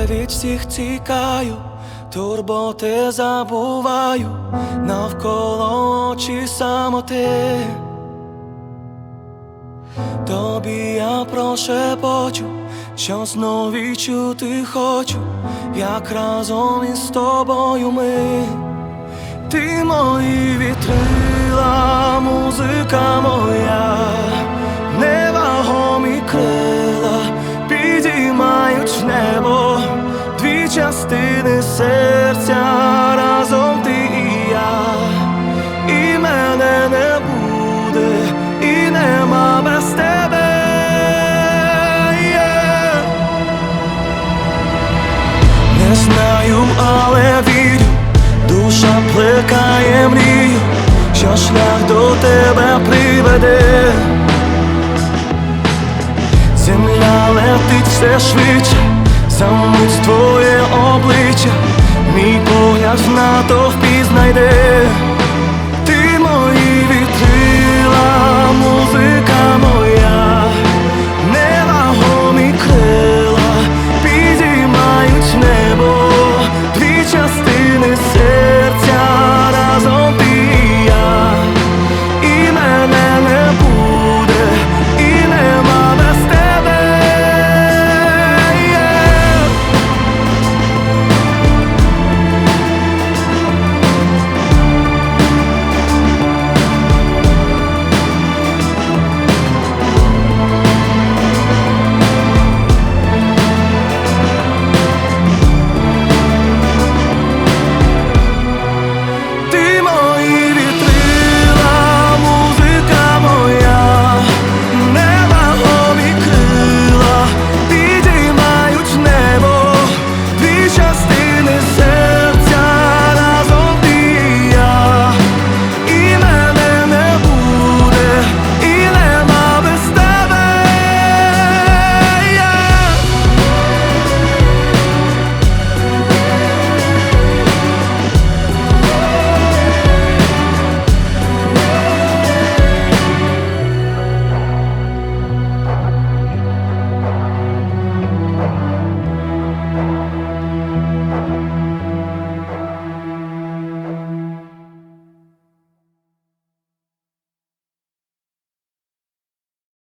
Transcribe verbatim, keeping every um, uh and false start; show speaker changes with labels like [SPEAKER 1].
[SPEAKER 1] від всіх тікаю, турботи забуваю, навколо очі самоти. Тобі я прошепочу, що знов відчути хочу, як разом із тобою ми. Ти мої вітрила, музика моя, невагомі крила підіймають в небо дві частини серця, разом ти і я. І мене не буде, і нема без тебе. Yeah. Не знаю, але вірю, душа плекає мрію, що шлях до тебе приведе. Земля летить все швидше, за мить твоє обличчя, мій погляд в натовпі знайде.